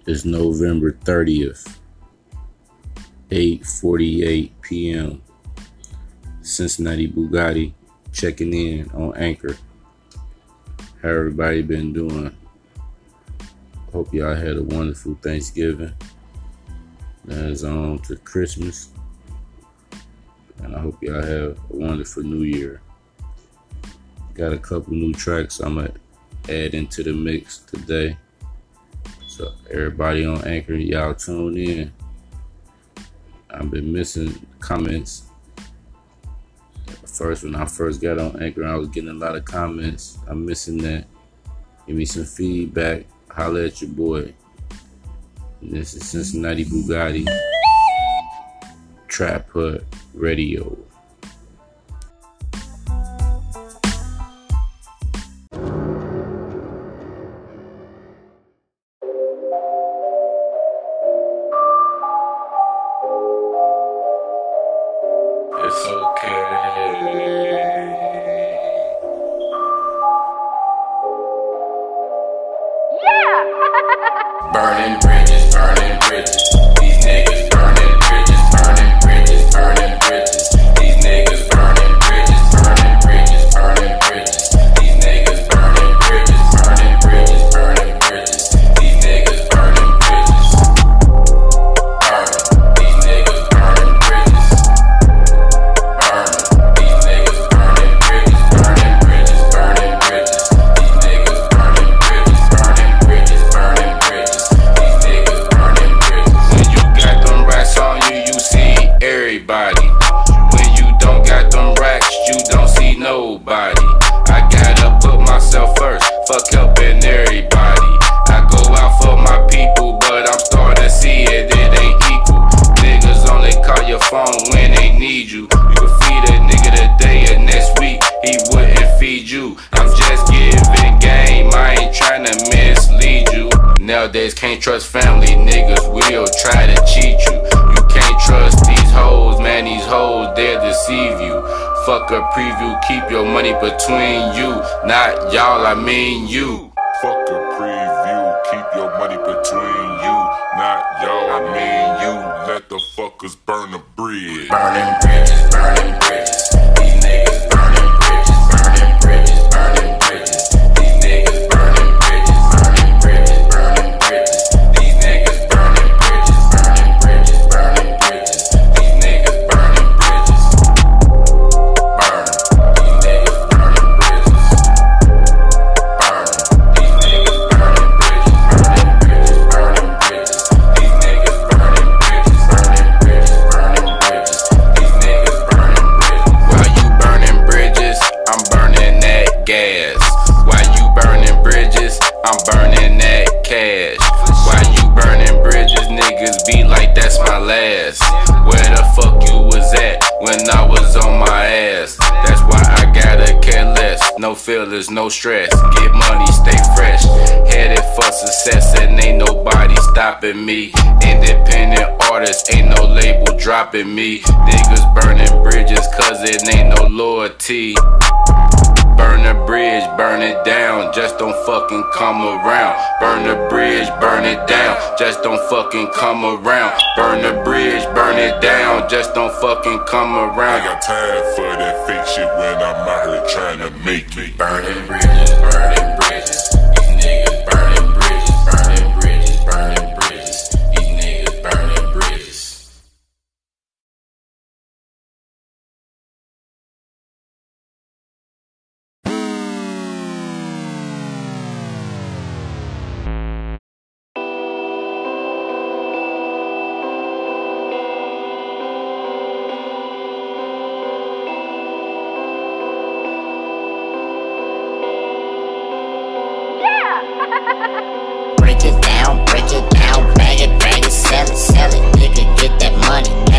It's November 30th, 8:48 p.m. Cincinnati Bugatti checking in on Anchor. How everybody been doing? Hope y'all had a wonderful Thanksgiving. Now it's on to Christmas. And I hope y'all have a wonderful New Year. Got a couple new tracks I'm going to add into the mix today. So everybody on Anchor, y'all tune in. I've been missing comments. When I first got on Anchor, I was getting a lot of comments. I'm missing that. Give me some feedback. Holla at your boy. And this is Cincinnati Bugatti Trap Hut Radio. It's okay. Yeah. Burning bridges, burning bridges. These niggas burning bridges, burning bridges, burning bridges. These niggas burning bridges, burning bridges, burning bridges. These niggas burning bridges, burning bridges, burning bridges. These niggas burning bridges. Burning. These niggas burning bridges. Burning. These niggas burning bridges, burning bridges, burning bridges. These niggas burning bridges, burning bridges, burning bridges. These niggas burning bridges. When you got them racks on you, you see everybody. When you don't got them racks, you don't see nobody. I gotta put myself first, fuck helping everybody. I go out for my people, but I'm starting to see it ain't equal. Niggas only call your phone when they need you. You can feed a nigga today and next week he wouldn't feed you. I'm just giving game, I ain't tryna mislead you. Nowadays can't trust family, niggas will try to cheat you. You can't trust these hoes, man, these hoes, they'll deceive you. Fuck a preview, keep your money between you. Not y'all, I mean you. Fuck a preview, keep your money between you. Not y'all, I mean you. Let the fuckers burn the bridge. Burning bridges, burning bridges. These niggas burning bridges, burning bridges, burning bridges. These niggas burning bridges, burning bridges, burning bridges. These niggas burning bridges, burning bridges, burning bridges. These niggas burning bridges. Burn. These niggas burning bridges. Burn. These niggas burning bridges, burning bridges, burning bridges. These niggas burning bridges, burning bridges, burning bridges. These niggas burning bridges. While you burning bridges, I'm burning that gas. While you burning bridges, I'm burning that cash. While you burning bridges, niggas be like that's my last. Where the fuck you was at when I was on my ass? That's why I gotta care less. No feelings, no stress. Get money, stay fresh. Headed for success and ain't nobody stopping me. Independent artist, ain't no label dropping me. Niggas burning bridges cause it ain't no loyalty. Burn the bridge, burn it down, just don't fucking come around. Burn the bridge, burn it down, just don't fucking come around. Burn the bridge, burn it down, just don't fucking come I around. got time for that fake shit when I'm out here trying to make me. Burning bridges, burning bridges. These niggas burning bridges, burning bridges, burning bridges. These niggas burning bridges. Break it down, bag it, sell it, nigga, get that money.